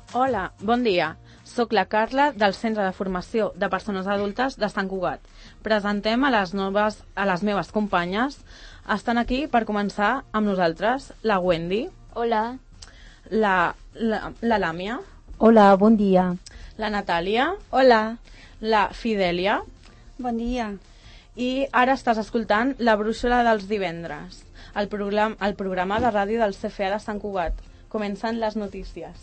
Hola, bon dia. Soc la Carla del Centre de Formació de Persones Adultes de Sant Cugat. Presentem a les meves companyes. Estan aquí per començar amb nosaltres la Wendy. Hola. La Làmia. Hola, bon dia. La Natàlia. Hola. La Fidèlia. Bon dia. I ara estàs escoltant La Brúixola dels divendres, el programa de ràdio del CFA de Sant Cugat. Comencen les notícies.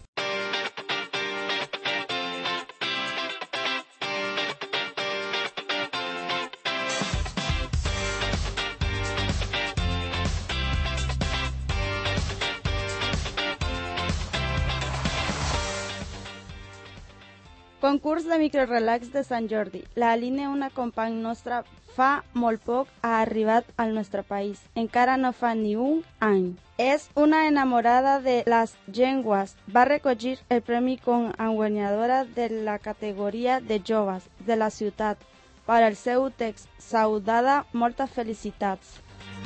Concurs de microrelax de Sant Jordi. La Aline, una company nostra, fa molt poc ha arribat al nostre país. Encara no fa ni un any. És una enamorada de les llengües. Va recollir el premi com a guanyadora de la categoria de joves de la ciutat per al seu text. Saudada, moltes felicitats.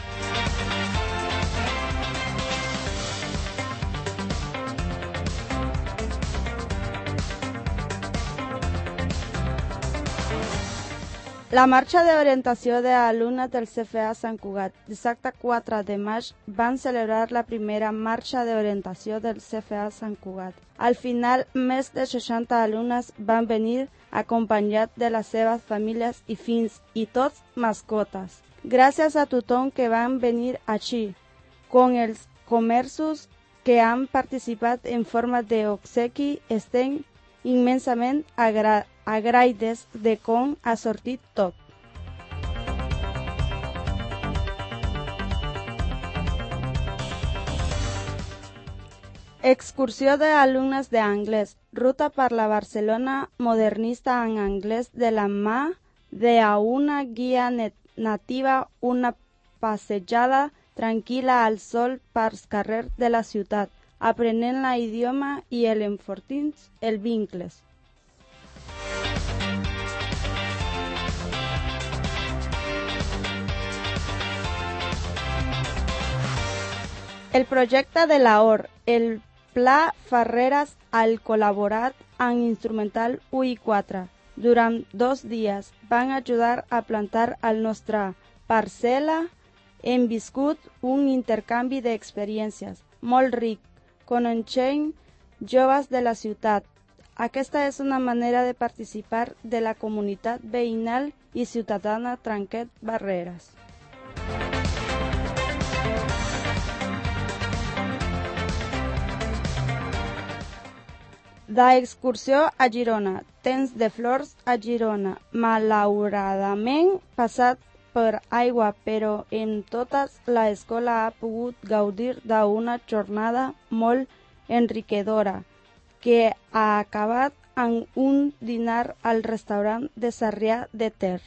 La marxa d'orientació d'alumnes del CFA Sant Cugat. Dissabte 4 de maig van celebrar la primera marxa d'orientació del CFA Sant Cugat. Al final, més de 60 alumnes van venir acompanyats de les seves famílies i fills i tots mascotes. Gràcies a tothom que van venir així, com els comerços que han participat en forma d'obsequi, estem immensament agraïdes de com ha sortit tot. Excursió d'alumnes d'anglès. Ruta per la Barcelona modernista en anglès de la mà d'una guia nativa, una passejada tranquil·la al sol pels carrers de la ciutat, aprenent l'idioma i enfortint els vincles. El projecte de l'AOR, el Pla Farreres, ha col·laborat amb Instrumental 1 i 4. Durant 2 dies van ajudar a plantar a la nostra parcel·la. Hem viscut un intercanvi d'experiències molt ric, coneixent joves de la ciutat. Aquesta és una manera de participar de la comunitat veïnal i ciutadana trenquet barreres. D'excursió a Girona. Temps de flors a Girona. Malauradament passat per aigua, però en totes l'escola ha pogut gaudir d'una jornada molt enriquidora que ha acabat amb un dinar al restaurant de Sarrià de Ter.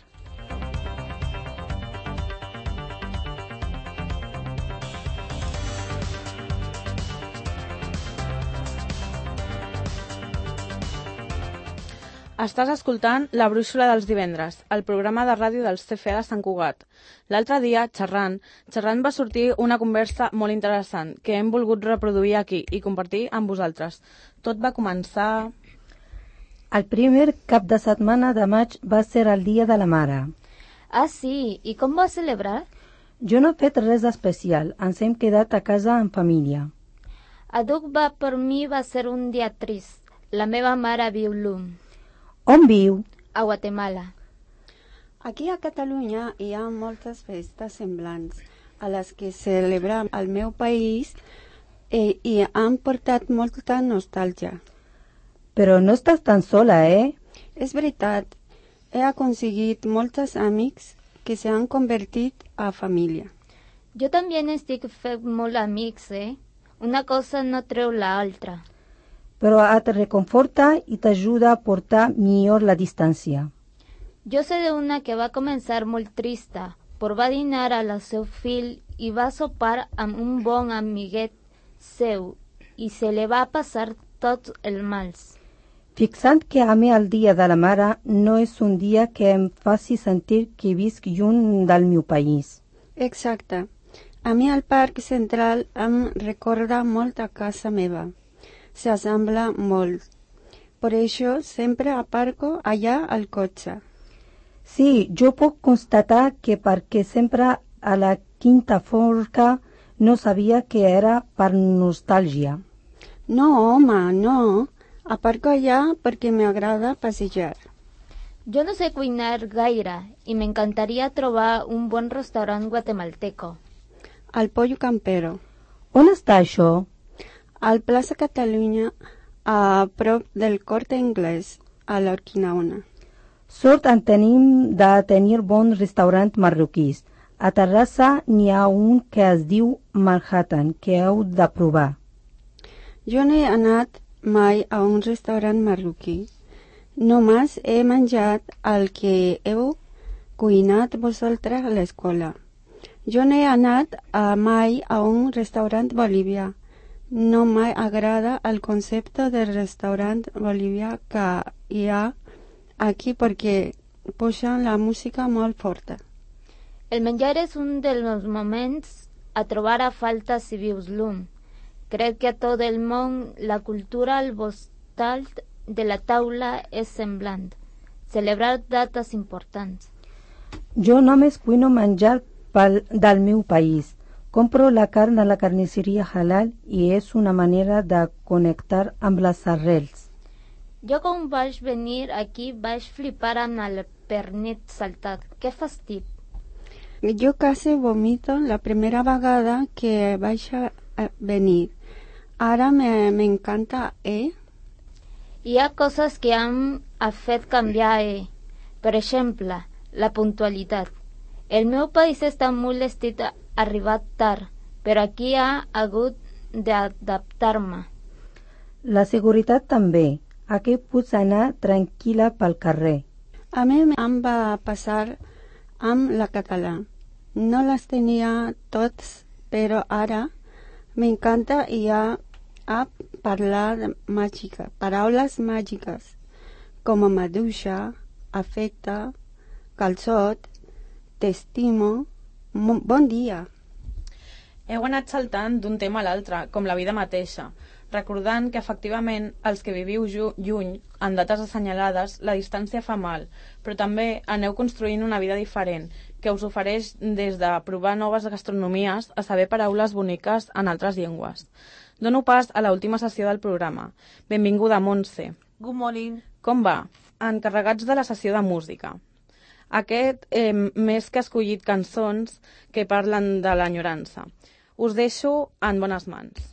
Estàs escoltant La Brúixola dels divendres, el programa de ràdio del CFA de Sant Cugat. L'altre dia, xerrant va sortir una conversa molt interessant que hem volgut reproduir aquí i compartir amb vosaltres. Tot va començar... El primer cap de setmana de maig va ser el Dia de la Mare. Ah, sí? I com va celebrar? Jo no he fet res especial, ens hem quedat a casa en família. Per mi va ser un dia trist. La meva mare viu lluny. On viu? A Guatemala. Aquí a Catalunya hi ha moltes festes semblants a les que celebra el meu país i han portat molta nostàlgia. Però no estàs tan sola, És veritat, he aconseguit molts amics que s'han convertit a família. Jo també estic fent molts amics, Una cosa no treu l'altra. Però et reconforta i t'ajuda a portar millor la distància. Jo sé d'una que va començar molt trista, però va dinar al seu fill i va sopar amb un bon amiguet seu i se li va passar tots els mals. Fixant que a mi el Dia de la Mare no és un dia que em faci sentir que visc lluny del meu país. Exacte. A mi el Parc Central em recorda molt a casa meva. s'assembla molt. Per això sempre aparco allà al cotxe. Sí, jo puc constatar que perquè sempre a la Quinta Forca no sabia que era per nostàlgia. No, home, no. Aparco allà perquè m'agrada passejar. Jo no sé cuinar gaire i m'encantaria trobar un bon restaurant guatemalteco. Al Pollo Campero. On està això? Al Plaça Catalunya, a prop del Corte Inglés, a l'Orquinaona. Sort en tenim de tenir bons restaurants marroquís. A Terrassa n'hi ha un que es diu Manhattan, que heu de provar. Jo no he anat mai a un restaurant marroquí. Només he menjat el que heu cuinat vosaltres a l'escola. Jo no he anat mai a un restaurant bolivià. No m'agrada el concepte de restaurant bolivià que hi ha aquí perquè posen la música molt forta. El menjar és un dels moments a trobar a falta si vius lluny. Crec que a tot el món la cultura al voltant de la taula és semblant. Celebrar dates importants. Jo només cuino menjar del meu país. Compro la carn a la carnisseria halal i és una manera de connectar amb les arrels. Jo quan vaig venir aquí vaig flipar amb el pernet saltat. Que fastid! Jo quasi vomito la primera vegada que vaig venir. Ara m'encanta, Hi ha coses que han fet canviar, Per exemple, la puntualitat. El meu país està molt estit arribat tard, però aquí ha hagut d'adaptar-me. La seguretat també. Aquí pots anar tranquil·la pel carrer. A mi em va passar amb la català. No les tenia tots, però ara m'encanta i a parlar màgica, paraules màgiques, com a maduixa, afecte, calçot, t'estimo, bon dia. Heu anat saltant d'un tema a l'altre, com la vida mateixa, recordant que efectivament els que viviu lluny, en dates assenyalades, la distància fa mal, però també aneu construint una vida diferent, que us ofereix des de provar noves gastronomies a saber paraules boniques en altres llengües. Dono pas a l'última sessió del programa. Benvinguda, Montse. Good morning. Com va? Encarregats de la sessió de música. Aquest més que escollit cançons que parlen de l'enyorança. Us deixo en bones mans.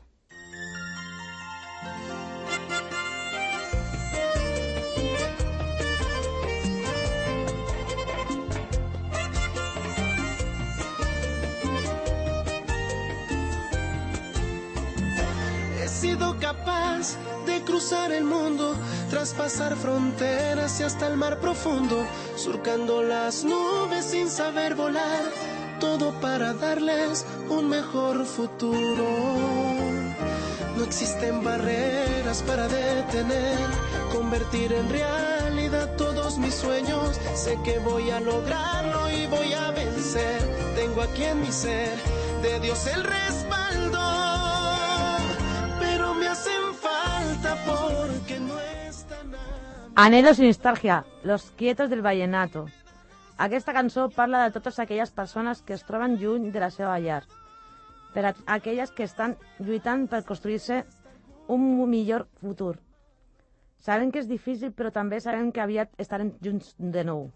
He sido capaz de cruzar el mundo, traspasar fronteras y hasta el mar profundo, surcando las nubes sin saber volar, todo para darles un mejor futuro. No existen barreras para detener, convertir en realidad todos mis sueños. Sé que voy a lograrlo y voy a vencer. Tengo aquí en mi ser de Dios el respaldo, pero me hacen falta porque no está nada. Anhelos y nostàlgia, los quietos del vallenato. Aquesta cançó parla de totes aquelles persones que es troben lluny de la seva llar, per a aquelles que estan lluitant per construir-se un millor futur. Sabem que és difícil, però també sabem que aviat estarem junts de nou.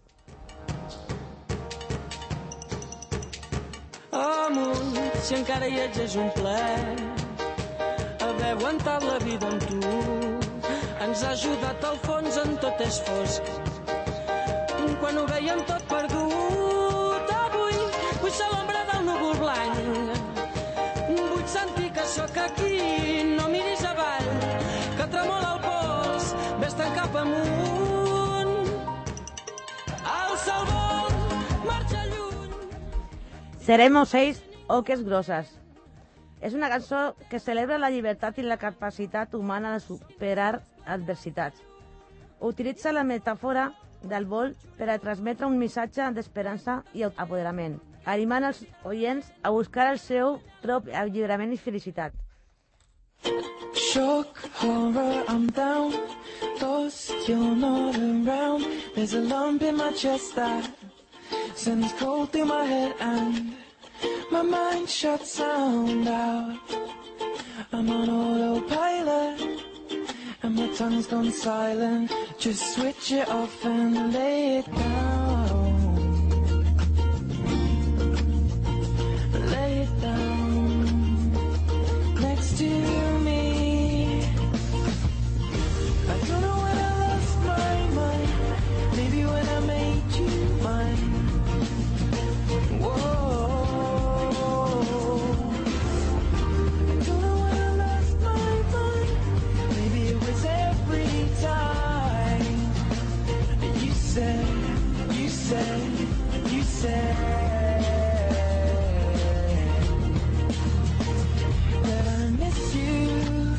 Amunt, si encara hi ets és un plaer haver aguantat la vida amb tu. Ens ha ajudat al fons en tot és fosc, quan ho veiem tot perdut. Avui vull ser l'ombra del núvol blanc, vull sentir que sóc aquí, no miris avall, que tremola el pols, vés-te'n cap amunt. Alça el vol, marxa lluny. Serem ocells, oques grosses. És una cançó que celebra la llibertat i la capacitat humana de superar adversitats. Utilitza la metàfora del vol per a transmetre un missatge d'esperança i apoderament, animant els oients a buscar el seu propi alliberament i felicitat. Shock, horror, I'm down. Lost, you're not around. There's a lump in my chest that sends cold through my head and my mind shuts sound out. I'm on autopilot and my tongue's gone silent. Just switch it off and lay it down. Lay it down next to me. I don't know when I lost my mind. Maybe when I made you mine. Whoa. You said that I miss you.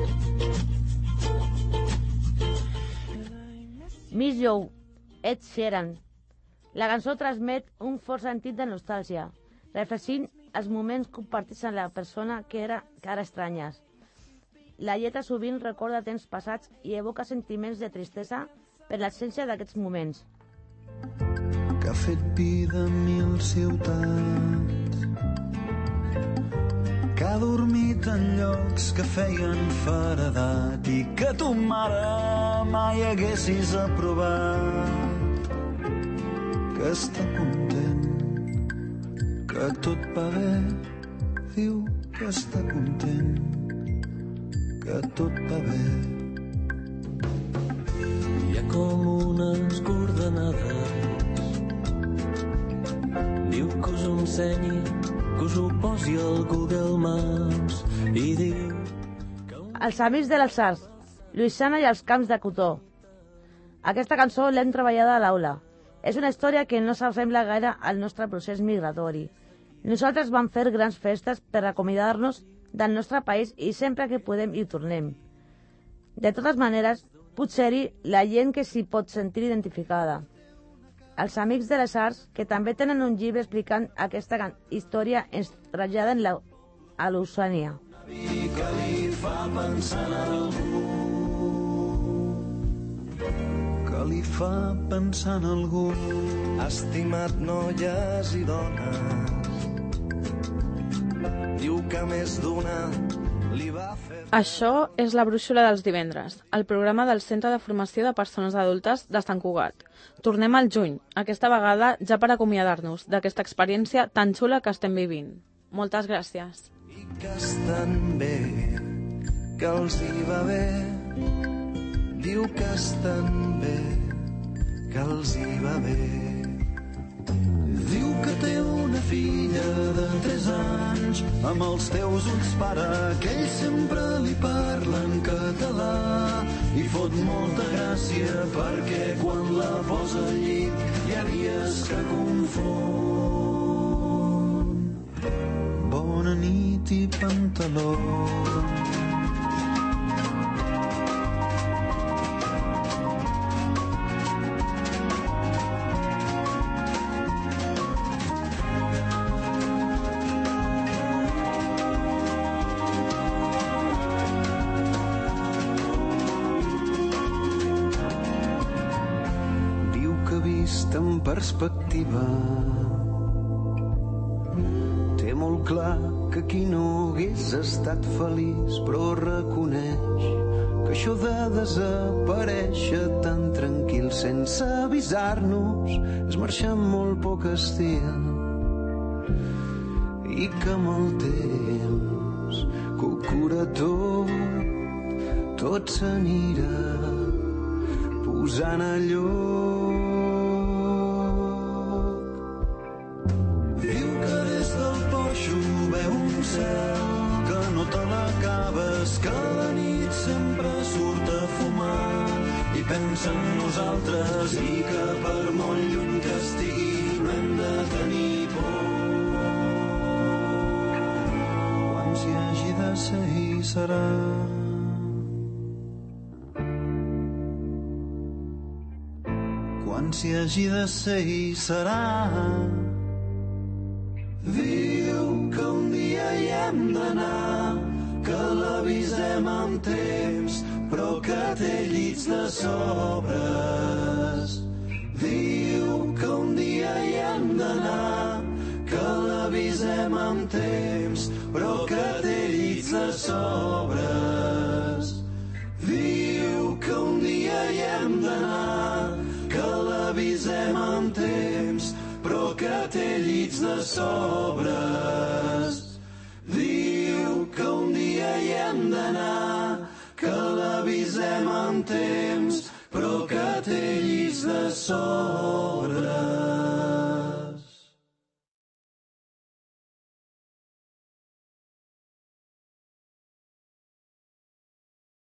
Miss You, Ed Sheeran. La cançó transmet un fort sentit de nostàlgia, reflexint els moments compartits amb la persona que ara estranyes. La lletra sovint recorda temps passats i evoca sentiments de tristesa per l'absència d'aquests moments. Que ha fet vida en 1000 ciutats, que ha dormit en llocs que feien feredat i que tu, mare, mai haguessis aprovat. Que està content, que tot va bé, diu que està content, que tot va bé. Hi ha com unes coordenades. Diu que us ho ensenyi, que us ho posi al Google Maps i diu... Els amics de les arts, Lluïssana i els camps de cotó. Aquesta cançó l'hem treballada a l'aula. És una història que no s'assembla gaire al nostre procés migratori. Nosaltres vam fer grans festes per acomiadar-nos del nostre país i sempre que podem hi tornem. De totes maneres, potser-hi la gent que s'hi pot sentir identificada. Els amics de les arts, que també tenen un llibre explicant aquesta història, ens traslladen a l'Oceania. Que li fa pensar en algú, que li fa pensar en algú. Estimat noies i dones, diu que més d'una li va fer... Això és la Brúixola dels divendres, el programa del Centre de Formació de Persones Adultes de Sant Cugat. Tornem al juny, aquesta vegada ja per acomiadar-nos d'aquesta experiència tan xula que estem vivint. Moltes gràcies. I que estan bé, que els hi va bé, diu que estan bé, que els hi va bé. Diu que té una filla de 3 anys, amb els teus ulls, pare, que ell sempre li parla en català. I fot molta gràcia perquè quan la posa al llit hi ha dies que confon. Bona nit i pantalons. En perspectiva, té molt clar que aquí no hagués estat feliç, però reconeix que això de desaparèixer tan tranquil sense avisar-nos és marxar amb molt poc estil, i que amb el temps que ho cura tot s'anirà posant a lloc. Que no te l'acabes, que la nit sempre surt a fumar i pensa en nosaltres i que per molt lluny que estigui no hem de tenir por. Quan s'hi hagi de ser hi serà. Quan s'hi hagi de ser hi serà. Diu que un dia hi hem d'anar, que l'avisem amb temps, però que té llits de sobres. Diu que un dia hi hem d'anar, que l'avisem amb temps, però que té llits de sobres. Diu que un dia hi hem d'anar, que l'avisem amb temps, però que té llits de sobres. Diu que un dia hi hem d'anar, que l'avisem amb temps, però que té llits de sobres.